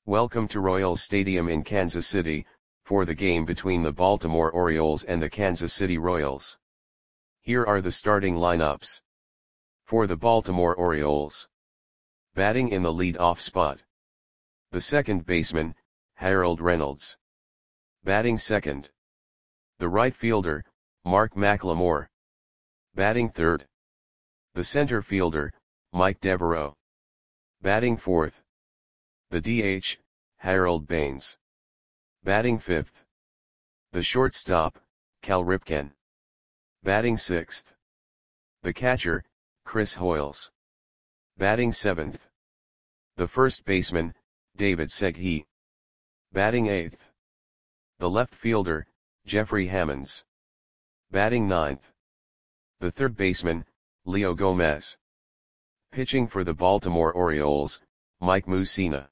Welcome to Royals Stadium in Kansas City, for the game between the Baltimore Orioles and the Kansas City Royals. Here are the starting lineups. For the Baltimore Orioles. Batting in the lead-off spot. The second baseman, Harold Reynolds. Batting second. The right fielder, Mark McLemore. Batting third. The center fielder, Mike Devereaux. Batting fourth. The DH, Harold Baines. Batting fifth. The shortstop, Cal Ripken. Batting sixth. The catcher, Chris Hoiles. Batting seventh. The first baseman, David Segui. Batting eighth. The left fielder, Jeffrey Hammonds. Batting ninth. The third baseman, Leo Gomez. Pitching for the Baltimore Orioles, Mike Mussina.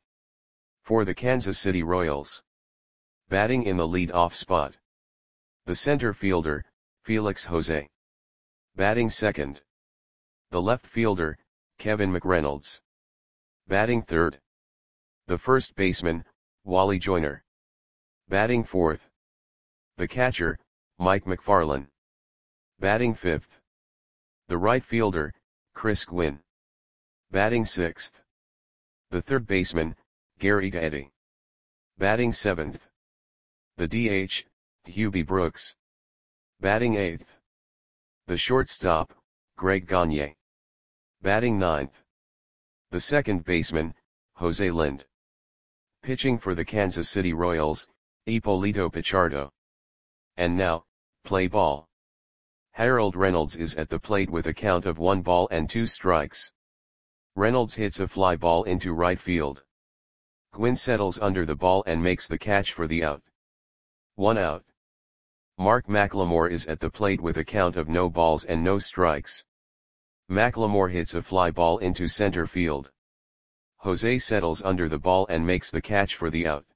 For the Kansas City Royals. Batting in the lead-off spot. The center fielder, Felix Jose. Batting second. The left fielder, Kevin McReynolds. Batting third. The first baseman, Wally Joyner. Batting fourth. The catcher, Mike McFarland. Batting fifth. The right fielder, Chris Gwynn. Batting sixth. The third baseman, Gary Gaetti. Batting seventh. The DH, Hubie Brooks. Batting eighth. The shortstop, Greg Gagne. Batting ninth. The second baseman, Jose Lind. Pitching for the Kansas City Royals, Ippolito Pichardo. And now, play ball. Harold Reynolds is at the plate with a count of 1 ball and 2 strikes. Reynolds hits a fly ball into right field. Gwynn settles under the ball and makes the catch for the out. 1 out. Mark McLemore is at the plate with a count of no balls and no strikes. McLemore hits a fly ball into center field. Jose settles under the ball and makes the catch for the out.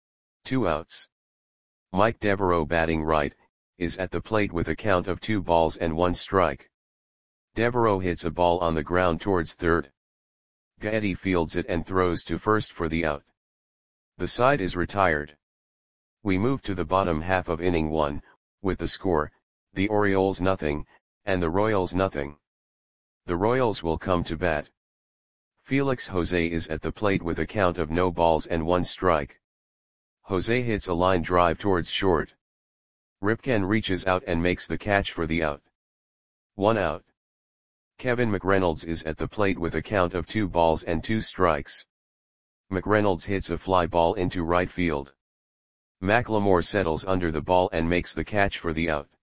2 outs. Mike Devereaux, batting right, is at the plate with a count of 2 balls and 1 strike. Devereaux hits a ball on the ground towards third. Gaetti fields it and throws to first for the out. The side is retired. We move to the bottom half of inning 1, with the score, the Orioles nothing, and the Royals nothing. The Royals will come to bat. Felix Jose is at the plate with a count of no balls and 1 strike. Jose hits a line drive towards short. Ripken reaches out and makes the catch for the out. 1 out. Kevin McReynolds is at the plate with a count of 2 balls and 2 strikes. McReynolds hits a fly ball into right field. McLemore settles under the ball and makes the catch for the out.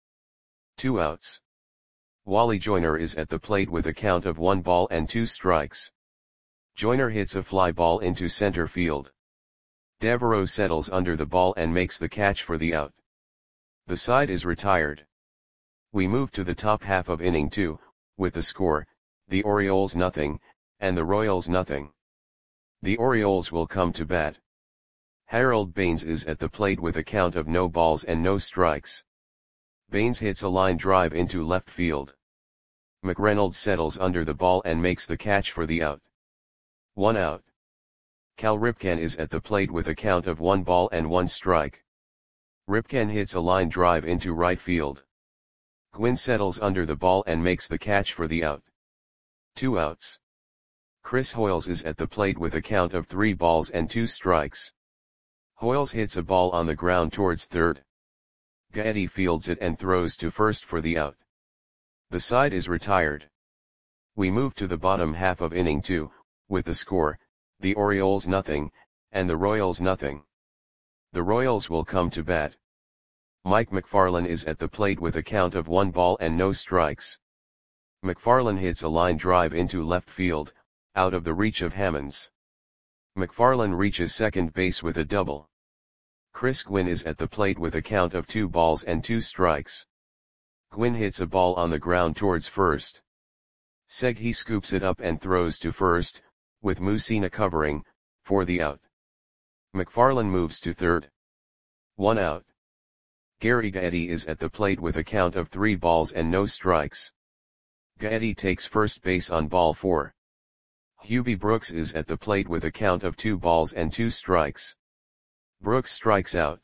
2 outs. Wally Joyner is at the plate with a count of 1 ball and 2 strikes. Joyner hits a fly ball into center field. Devereaux settles under the ball and makes the catch for the out. The side is retired. We move to the top half of inning 2, with the score, the Orioles nothing, and the Royals nothing. The Orioles will come to bat. Harold Baines is at the plate with a count of no balls and no strikes. Baines hits a line drive into left field. McReynolds settles under the ball and makes the catch for the out. 1 out. Cal Ripken is at the plate with a count of 1 ball and 1 strike. Ripken hits a line drive into right field. Gwynn settles under the ball and makes the catch for the out. 2 outs. Chris Hoiles is at the plate with a count of 3 balls and 2 strikes. Hoiles hits a ball on the ground towards third. Gaetti fields it and throws to first for the out. The side is retired. We move to the bottom half of inning 2, with the score, the Orioles nothing, and the Royals nothing. The Royals will come to bat. Mike McFarland is at the plate with a count of 1 ball and no strikes. McFarland hits a line drive into left field, out of the reach of Hammonds. McFarland reaches second base with a double. Chris Gwynn is at the plate with a count of 2 balls and 2 strikes. Gwynn hits a ball on the ground towards first. Segui scoops it up and throws to first, with Mussina covering, for the out. McFarland moves to third. 1 out. Gary Gaetti is at the plate with a count of 3 balls and no strikes. Gaetti takes first base on ball 4. Hubie Brooks is at the plate with a count of 2 balls and 2 strikes. Brooks strikes out.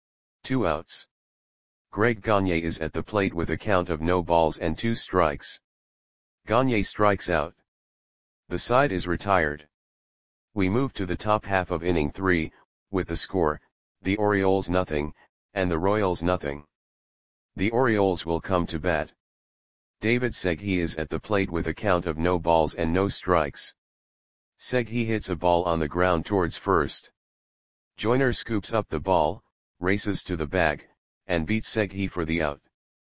2 outs. Greg Gagne is at the plate with a count of no balls and 2 strikes. Gagne strikes out. The side is retired. We move to the top half of inning 3, with the score, the Orioles nothing, and the Royals nothing. The Orioles will come to bat. David Segui is at the plate with a count of no balls and no strikes. Segui hits a ball on the ground towards first. Joyner scoops up the ball, races to the bag, and beats Segui for the out.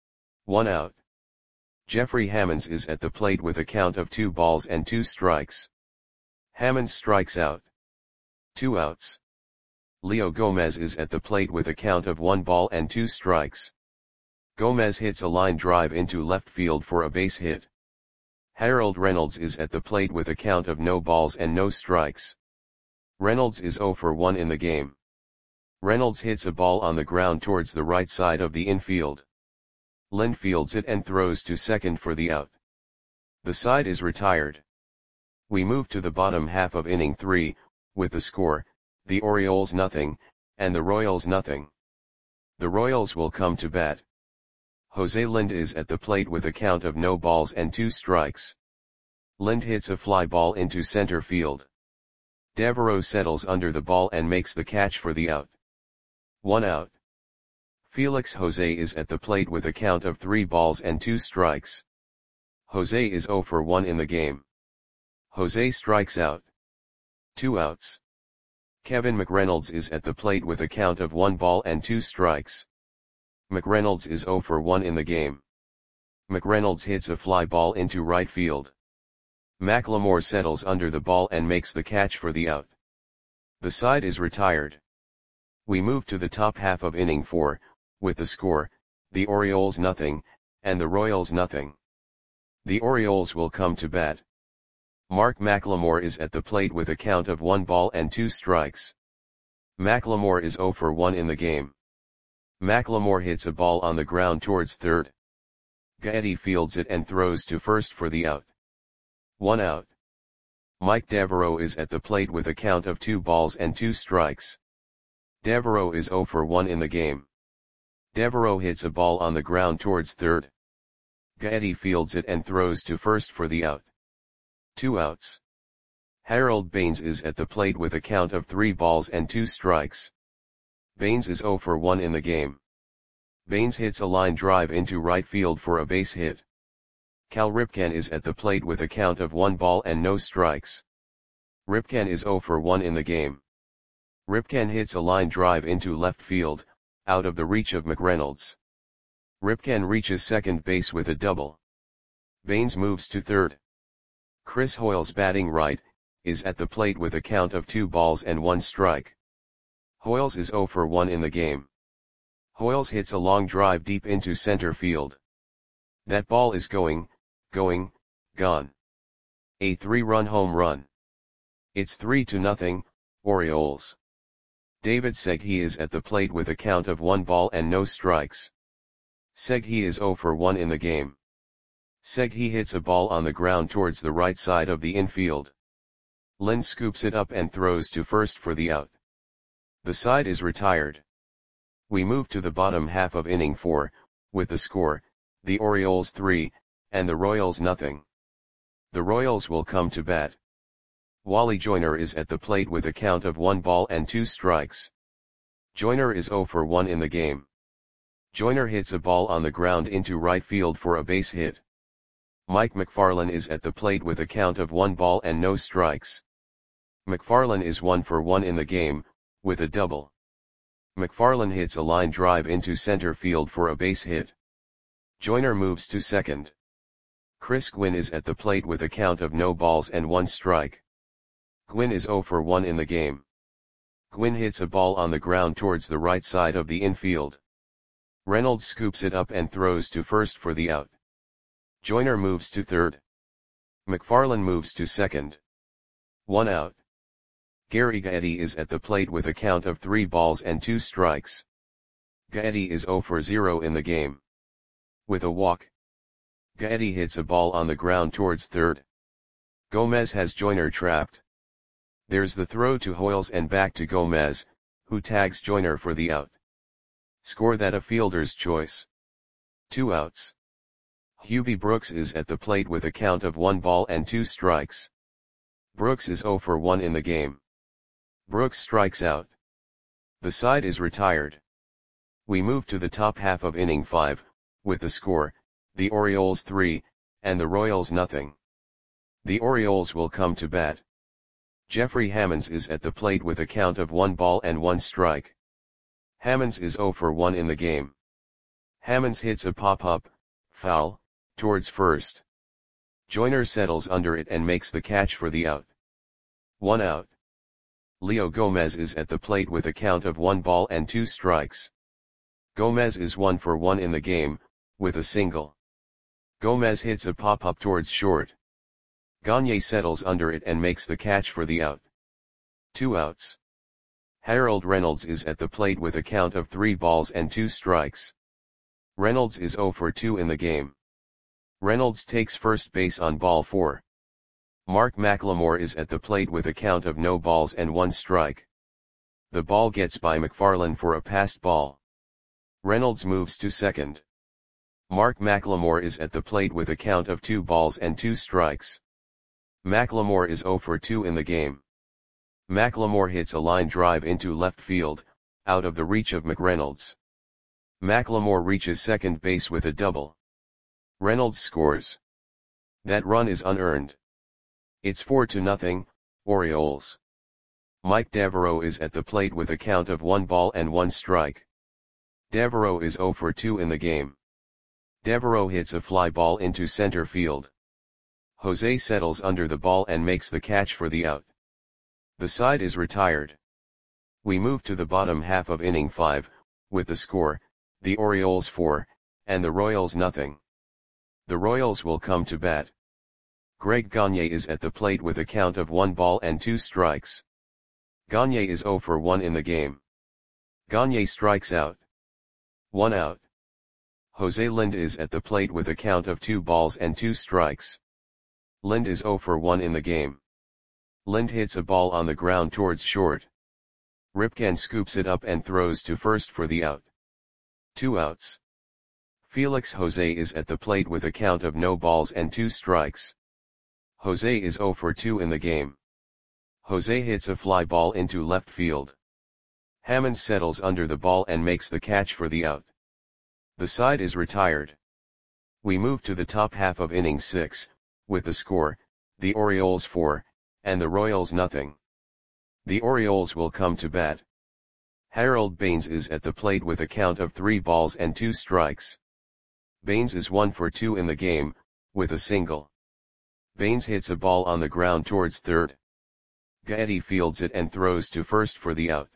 1 out. Jeffrey Hammonds is at the plate with a count of 2 balls and 2 strikes. Hammonds strikes out. 2 outs. Leo Gomez is at the plate with a count of 1 ball and 2 strikes. Gomez hits a line drive into left field for a base hit. Harold Reynolds is at the plate with a count of no balls and no strikes. Reynolds is 0 for 1 in the game. Reynolds hits a ball on the ground towards the right side of the infield. Lind fields it and throws to second for the out. The side is retired. We move to the bottom half of inning 3, with the score, the Orioles nothing, and the Royals nothing. The Royals will come to bat. Jose Lind is at the plate with a count of no balls and 2 strikes. Lind hits a fly ball into center field. Devereaux settles under the ball and makes the catch for the out. 1 out. Felix Jose is at the plate with a count of 3 balls and 2 strikes. Jose is 0 for 1 in the game. Jose strikes out. 2 outs. Kevin McReynolds is at the plate with a count of 1 ball and 2 strikes. McReynolds is 0 for 1 in the game. McReynolds hits a fly ball into right field. McLemore settles under the ball and makes the catch for the out. The side is retired. We move to the top half of inning 4, with the score, the Orioles nothing, and the Royals nothing. The Orioles will come to bat. Mark McLemore is at the plate with a count of 1 ball and 2 strikes. McLemore is 0 for 1 in the game. McLemore hits a ball on the ground towards third. Gaetti fields it and throws to first for the out. 1 out. Mike Devereaux is at the plate with a count of 2 balls and 2 strikes. Devereaux is 0 for 1 in the game. Devereaux hits a ball on the ground towards third. Gaetti fields it and throws to first for the out. 2 outs. Harold Baines is at the plate with a count of 3 balls and 2 strikes. Baines is 0 for 1 in the game. Baines hits a line drive into right field for a base hit. Cal Ripken is at the plate with a count of 1 ball and no strikes. Ripken is 0 for 1 in the game. Ripken hits a line drive into left field, out of the reach of McReynolds. Ripken reaches second base with a double. Baines moves to third. Chris Hoiles, batting right, is at the plate with a count of 2 balls and 1 strike. Hoiles is 0 for 1 in the game. Hoiles hits a long drive deep into center field. That ball is gone. A 3-run home run. It's 3-0, Orioles. David Segui is at the plate with a count of 1 ball and no strikes. Segui is 0 for 1 in the game. Segui hits a ball on the ground towards the right side of the infield. Lind scoops it up and throws to first for the out. The side is retired. We move to the bottom half of inning 4, with the score, the Orioles 3, and the Royals nothing. The Royals will come to bat. Wally Joyner is at the plate with a count of 1 ball and 2 strikes. Joyner is 0 for 1 in the game. Joyner hits a ball on the ground into right field for a base hit. Mike McFarland is at the plate with a count of 1 ball and no strikes. McFarland is 1 for 1 in the game, with a double. McFarland hits a line drive into center field for a base hit. Joyner moves to second. Chris Gwynn is at the plate with a count of no balls and 1 strike. Gwynn is 0 for 1 in the game. Gwynn hits a ball on the ground towards the right side of the infield. Reynolds scoops it up and throws to first for the out. Joyner moves to third. McFarland moves to second. 1 out. Gary Gaetti is at the plate with a count of 3 balls and 2 strikes. Gaetti is 0 for 0 in the game. With a walk. Gaetti hits a ball on the ground towards third. Gomez has Joyner trapped. There's the throw to Hoyles and back to Gomez, who tags Joyner for the out. Score that a fielder's choice. 2 outs. Hubie Brooks is at the plate with a count of 1 ball and 2 strikes. Brooks is 0 for 1 in the game. Brooks strikes out. The side is retired. We move to the top half of inning 5, with the score, the Orioles 3, and the Royals nothing. The Orioles will come to bat. Jeffrey Hammonds is at the plate with a count of 1 ball and 1 strike. Hammonds is 0 for 1 in the game. Hammonds hits a pop-up, foul, towards first. Joyner settles under it and makes the catch for the out. 1 out. Leo Gomez is at the plate with a count of 1 ball and 2 strikes. Gomez is 1 for 1 in the game, with a single. Gomez hits a pop-up towards short. Gagne settles under it and makes the catch for the out. 2 outs. Harold Reynolds is at the plate with a count of 3 balls and 2 strikes. Reynolds is 0 for 2 in the game. Reynolds takes first base on ball 4. Mark McLemore is at the plate with a count of no balls and 1 strike. The ball gets by McFarland for a passed ball. Reynolds moves to second. Mark McLemore is at the plate with a count of 2 balls and 2 strikes. McLemore is 0 for 2 in the game. McLemore hits a line drive into left field, out of the reach of McReynolds. McLemore reaches second base with a double. Reynolds scores. That run is unearned. It's 4-0, Orioles. Mike Devereaux is at the plate with a count of 1 ball and 1 strike. Devereaux is 0 for 2 in the game. Devereaux hits a fly ball into center field. Jose settles under the ball and makes the catch for the out. The side is retired. We move to the bottom half of inning 5, with the score, the Orioles 4, and the Royals nothing. The Royals will come to bat. Greg Gagne is at the plate with a count of 1 ball and 2 strikes. Gagne is 0 for 1 in the game. Gagne strikes out. 1 out. Jose Lind is at the plate with a count of 2 balls and 2 strikes. Lind is 0 for 1 in the game. Lind hits a ball on the ground towards short. Ripken scoops it up and throws to first for the out. 2 outs. Felix Jose is at the plate with a count of no balls and 2 strikes. Jose is 0 for 2 in the game. Jose hits a fly ball into left field. Hammond settles under the ball and makes the catch for the out. The side is retired. We move to the top half of inning 6, with the score, the Orioles 4, and the Royals nothing. The Orioles will come to bat. Harold Baines is at the plate with a count of 3 balls and 2 strikes. Baines is 1 for 2 in the game, with a single. Baines hits a ball on the ground towards third. Gaetti fields it and throws to first for the out.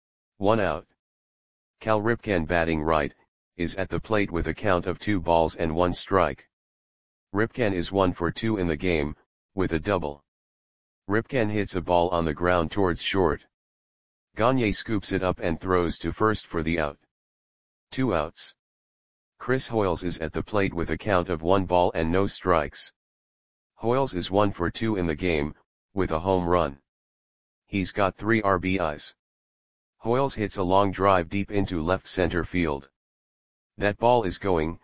1 out. Cal Ripken, batting right, is at the plate with a count of 2 balls and 1 strike. Ripken is 1 for 2 in the game, with a double. Ripken hits a ball on the ground towards short. Gagne scoops it up and throws to first for the out. 2 outs. Chris Hoyles is at the plate with a count of 1 ball and no strikes. Hoyles is 1 for 2 in the game, with a home run. He's got 3 RBIs. Hoyles hits a long drive deep into left center field. That ball is going,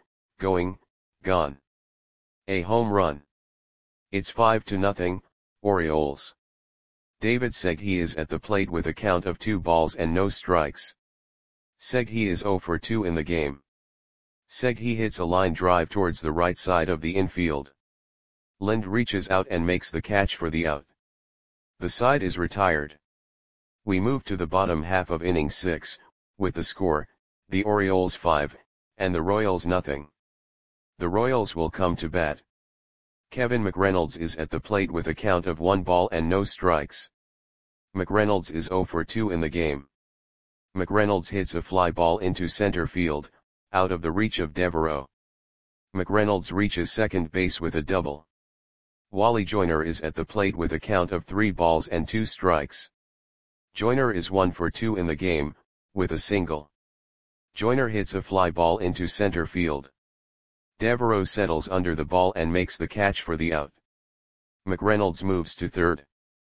gone. A home run. It's 5-0, Orioles. David Segui is at the plate with a count of 2 balls and no strikes. Segui is 0 for 2 in the game. Segui hits a line drive towards the right side of the infield. Lind reaches out and makes the catch for the out. The side is retired. We move to the bottom half of inning 6, with the score, the Orioles 5, and the Royals nothing. The Royals will come to bat. Kevin McReynolds is at the plate with a count of 1 ball and no strikes. McReynolds is 0 for 2 in the game. McReynolds hits a fly ball into center field, out of the reach of Devereaux. McReynolds reaches second base with a double. Wally Joyner is at the plate with a count of 3 balls and 2 strikes. Joyner is 1 for 2 in the game, with a single. Joyner hits a fly ball into center field. Devereaux settles under the ball and makes the catch for the out. McReynolds moves to third.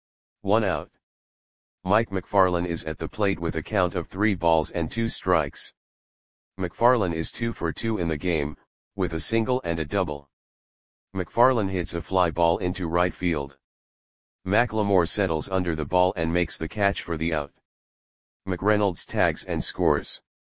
1 out. Mike McFarlane is at the plate with a count of 3 balls and 2 strikes. McFarlane is 2 for 2 in the game, with a single and a double. McFarlane hits a fly ball into right field. McLemore settles under the ball and makes the catch for the out. McReynolds tags and scores.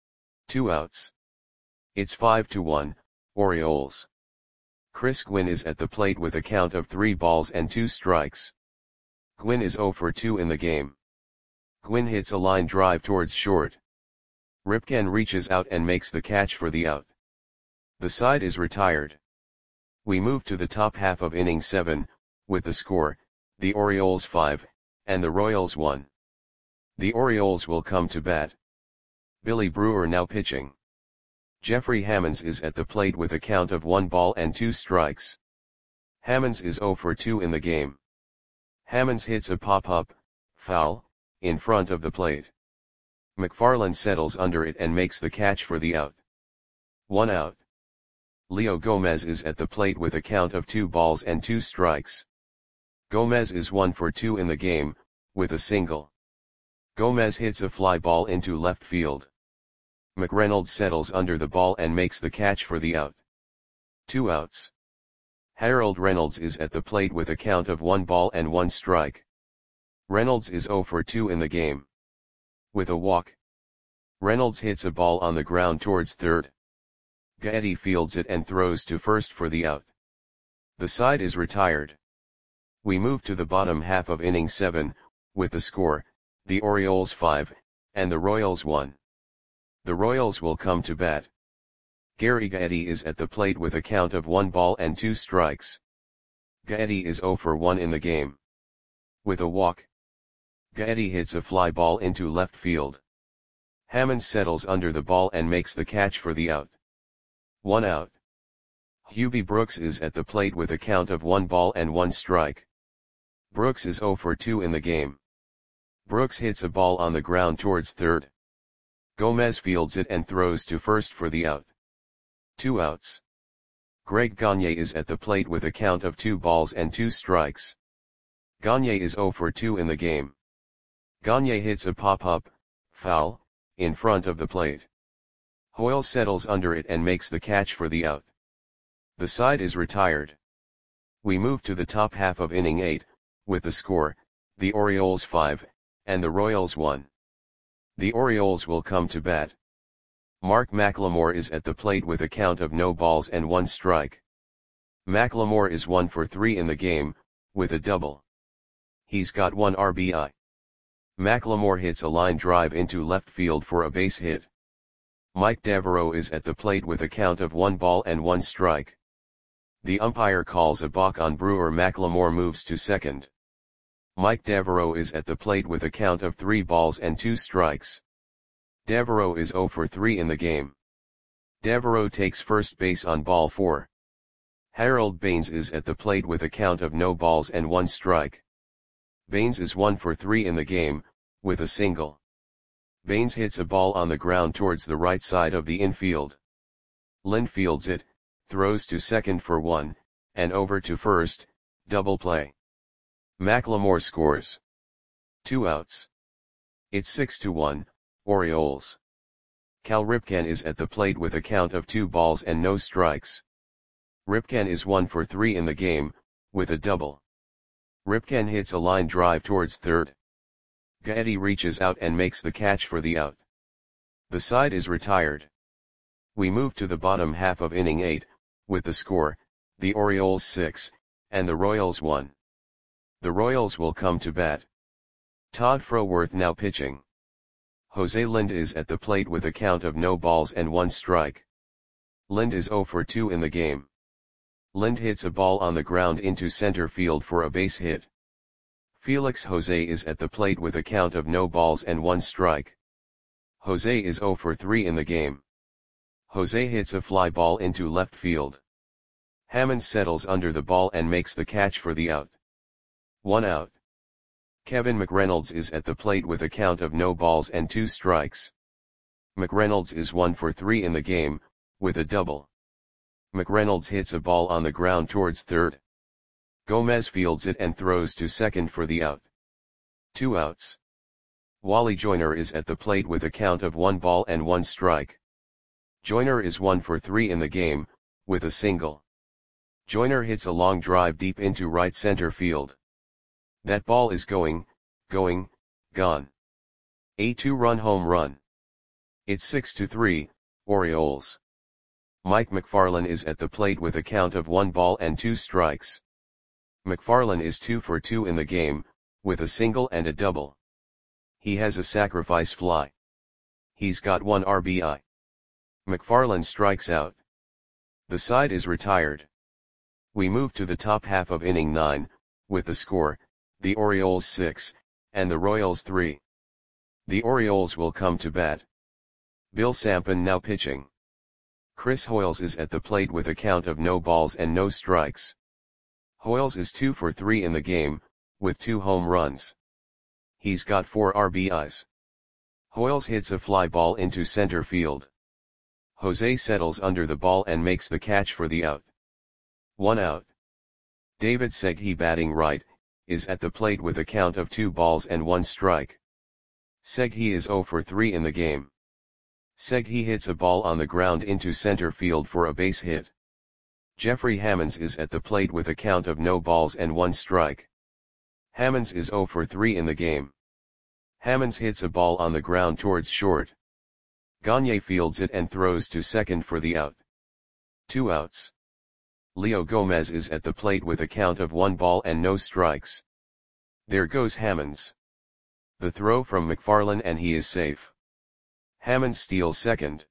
2 outs. It's 5-1, Orioles. Chris Gwynn is at the plate with a count of 3 balls and 2 strikes. Gwynn is 0 for 2 in the game. Gwynn hits a line drive towards short. Ripken reaches out and makes the catch for the out. The side is retired. We move to the top half of inning 7, with the score, the Orioles 5, and the Royals 1. The Orioles will come to bat. Billy Brewer now pitching. Jeffrey Hammonds is at the plate with a count of 1 ball and 2 strikes. Hammonds is 0 for 2 in the game. Hammonds hits a pop-up, foul, in front of the plate. McFarlane settles under it and makes the catch for the out. 1 out. Leo Gomez is at the plate with a count of 2 balls and 2 strikes. Gomez is 1 for 2 in the game, with a single. Gomez hits a fly ball into left field. McReynolds settles under the ball and makes the catch for the out. 2 outs. Harold Reynolds is at the plate with a count of 1 ball and 1 strike. Reynolds is 0 for 2 in the game. With a walk. Reynolds hits a ball on the ground towards third. Gaetti fields it and throws to first for the out. The side is retired. We move to the bottom half of inning 7, with the score, the Orioles 5, and the Royals 1. The Royals will come to bat. Gary Gaetti is at the plate with a count of 1 ball and 2 strikes. Gaetti is 0 for 1 in the game. With a walk. Gaetti hits a fly ball into left field. Hammond settles under the ball and makes the catch for the out. 1 out. Hubie Brooks is at the plate with a count of 1 ball and 1 strike. Brooks is 0 for 2 in the game. Brooks hits a ball on the ground towards third. Gomez fields it and throws to first for the out. 2 outs. Greg Gagne is at the plate with a count of 2 balls and 2 strikes. Gagne is 0 for 2 in the game. Gagne hits a pop-up, foul, in front of the plate. Hoyle settles under it and makes the catch for the out. The side is retired. We move to the top half of inning 8, with the score, the Orioles 5, and the Royals 1. The Orioles will come to bat. Mark McLemore is at the plate with a count of no balls and 1 strike. McLemore is 1 for 3 in the game, with a double. He's got 1 RBI. McLemore hits a line drive into left field for a base hit. Mike Devereaux is at the plate with a count of 1 ball and 1 strike. The umpire calls a balk on Brewer. McLemore moves to second. Mike Devereaux is at the plate with a count of 3 balls and 2 strikes. Devereaux is 0 for 3 in the game. Devereaux takes first base on ball 4. Harold Baines is at the plate with a count of no balls and 1 strike. Baines is 1 for 3 in the game, with a single. Baines hits a ball on the ground towards the right side of the infield. Lind fields it, throws to second for 1, and over to first, double play. McLemore scores. 2 outs. It's 6-1, Orioles. Cal Ripken is at the plate with a count of 2 balls and no strikes. Ripken is 1 for 3 in the game, with a double. Ripken hits a line drive towards third. Gaetti reaches out and makes the catch for the out. The side is retired. We move to the bottom half of inning 8, with the score, the Orioles 6, and the Royals 1. The Royals will come to bat. Todd Froworth now pitching. Jose Lind is at the plate with a count of no balls and 1 strike. Lind is 0 for 2 in the game. Lind hits a ball on the ground into center field for a base hit. Felix Jose is at the plate with a count of no balls and 1 strike. Jose is 0 for 3 in the game. Jose hits a fly ball into left field. Hammond settles under the ball and makes the catch for the out. 1 out. Kevin McReynolds is at the plate with a count of no balls and 2 strikes. McReynolds is 1 for 3 in the game, with a double. McReynolds hits a ball on the ground towards third. Gomez fields it and throws to second for the out. 2 outs. Wally Joyner is at the plate with a count of 1 ball and 1 strike. Joyner is 1 for 3 in the game, with a single. Joyner hits a long drive deep into right center field. That ball is gone. A 2-run home run. It's 6-3, Orioles. Mike McFarland is at the plate with a count of 1 ball and 2 strikes. McFarland is 2 for 2 in the game, with a single and a double. He has a sacrifice fly. He's got 1 RBI. McFarland strikes out. The side is retired. We move to the top half of inning 9, with the score, the Orioles 6, and the Royals 3. The Orioles will come to bat. Bill Sampson now pitching. Chris Hoiles is at the plate with a count of no balls and no strikes. Hoiles is 2 for 3 in the game, with 2 home runs. He's got 4 RBIs. Hoiles hits a fly ball into center field. Jose settles under the ball and makes the catch for the out. 1 out. David Segui, batting right, is at the plate with a count of 2 balls and 1 strike. Segui is 0 for 3 in the game. Segui hits a ball on the ground into center field for a base hit. Jeffrey Hammonds is at the plate with a count of no balls and 1 strike. Hammonds is 0 for 3 in the game. Hammonds hits a ball on the ground towards short. Gagne fields it and throws to second for the out. 2 outs. Leo Gomez is at the plate with a count of 1 ball and no strikes. There goes Hammonds. The throw from McFarland and he is safe. Hammonds steals second.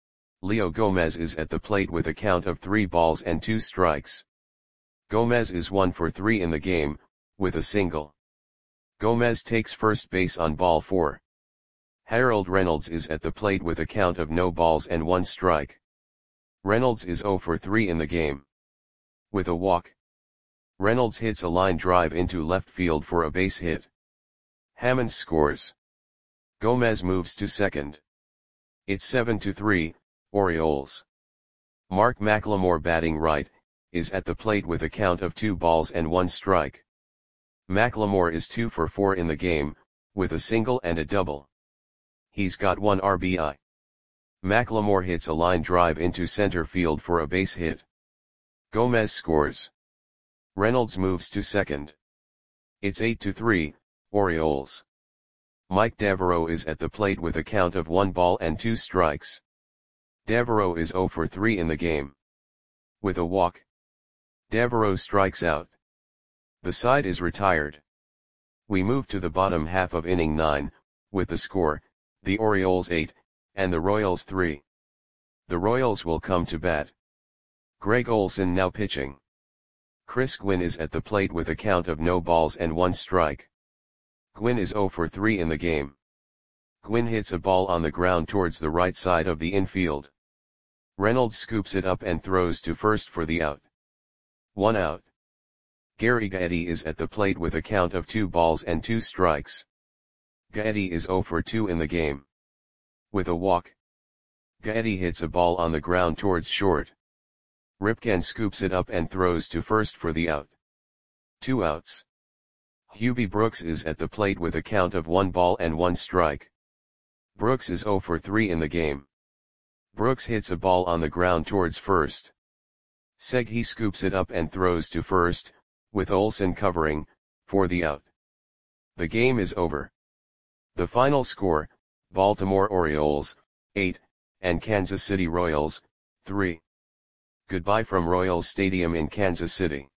Leo Gomez is at the plate with a count of 3 balls and 2 strikes. Gomez is 1 for 3 in the game, with a single. Gomez takes first base on ball 4. Harold Reynolds is at the plate with a count of no balls and 1 strike. Reynolds is 0 for 3 in the game. With a walk. Reynolds hits a line drive into left field for a base hit. Hammonds scores. Gomez moves to second. It's 7-3, Orioles. Mark McLemore, batting right, is at the plate with a count of 2 balls and 1 strike. McLemore is 2 for 4 in the game, with a single and a double. He's got 1 RBI. McLemore hits a line drive into center field for a base hit. Gomez scores. Reynolds moves to second. It's 8-3, Orioles. Mike Devereaux is at the plate with a count of 1 ball and 2 strikes. Devereaux is 0 for 3 in the game. With a walk. Devereaux strikes out. The side is retired. We move to the bottom half of inning 9, with the score, the Orioles 8, and the Royals 3. The Royals will come to bat. Greg Olson now pitching. Chris Gwynn is at the plate with a count of no balls and 1 strike. Gwynn is 0 for 3 in the game. Gwynn hits a ball on the ground towards the right side of the infield. Reynolds scoops it up and throws to first for the out. 1 out. Gary Gaetti is at the plate with a count of 2 balls and 2 strikes. Gaetti is 0 for 2 in the game. With a walk. Gaetti hits a ball on the ground towards short. Ripken scoops it up and throws to first for the out. 2 outs. Hubie Brooks is at the plate with a count of 1 ball and 1 strike. Brooks is 0 for 3 in the game. Brooks hits a ball on the ground towards first. Segui scoops it up and throws to first, with Olson covering, for the out. The game is over. The final score, Baltimore Orioles, 8, and Kansas City Royals, 3. Goodbye from Royals Stadium in Kansas City.